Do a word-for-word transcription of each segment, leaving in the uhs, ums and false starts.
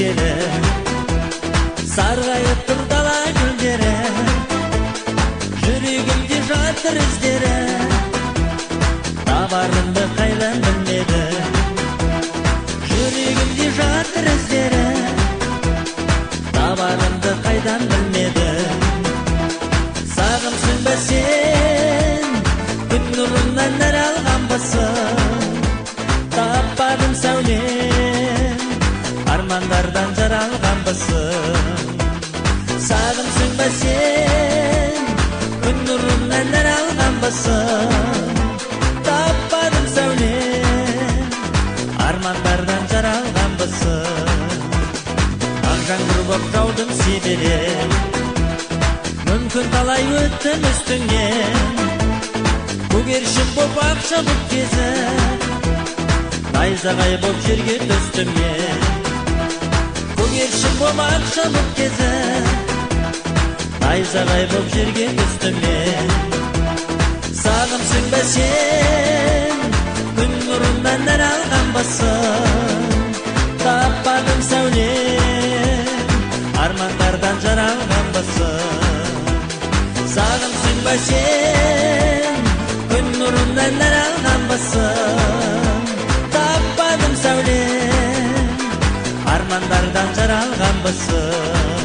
сезгелі, сарғайып тұр дала гүлдері, жүрегімде жатыр іздері, табарымды қайдан білмеді. Жүрегімде жатыр іздері, табарымды қайдан білмеді. Сағымсың ба сен, күн нұрынан нәр алғанбысың, таппадым сәулем, армандардан жаралғанбысың. Сағымсың ба сен, күн нұрынан нәр алғанбысың, таппадым сәулем, армандардан жаралғанбысың. Ақ жаңбыр боп жаудым себелеп, мүмкін талай өттім үстіңнен, көгершін боп ақша боп кезіп, найзағай боп жерге түстім мен. Көгершін боп ақша боп кезіп, найзағай боп жерге түстім мен. Сағымсың ба сен, күн нұрынан нәр алғанбысың, таппадым сәулем, армандардан жаралғанбысың. Сағымсың ба сен, күн нұрынан нәр алғанбысың, таппадым сәулем, армандардан жаралғанбысың.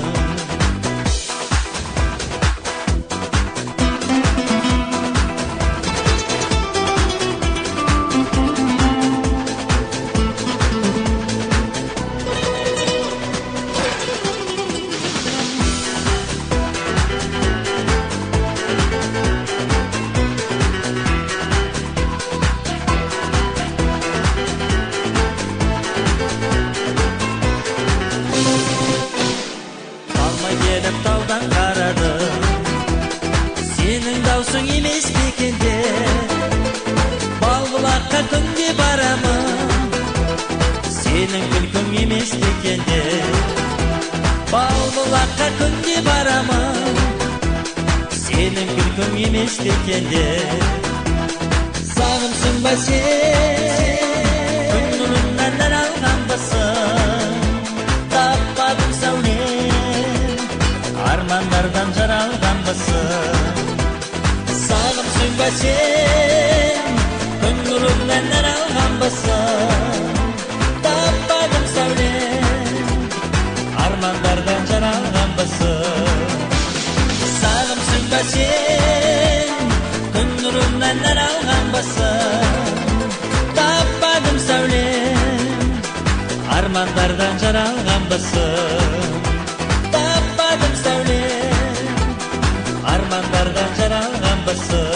Таудан қарадым, сенің даусың емес бекенде, Балбұлаққа күнде барамын, сенің күлкің емес бекенде. Балбұлаққа күнде барамын, сенің күлкің емес бекенде. Сағымсың ба сен, күн нұрынан нәр алғанбысың, таппадым сәулем, армандардан жаралғанбысың. Сағымсың ба сен, күн нұрынан нәр алғанбысың, таппадым сәулем, армандардан жаралғанбысың. Сағымсың ба сен, күн нұрынан нәр алғанбысың, таппадым сәулем, армандардан жаралғанбысың. Таппадым сәулем, армандардан жаралғанбысың.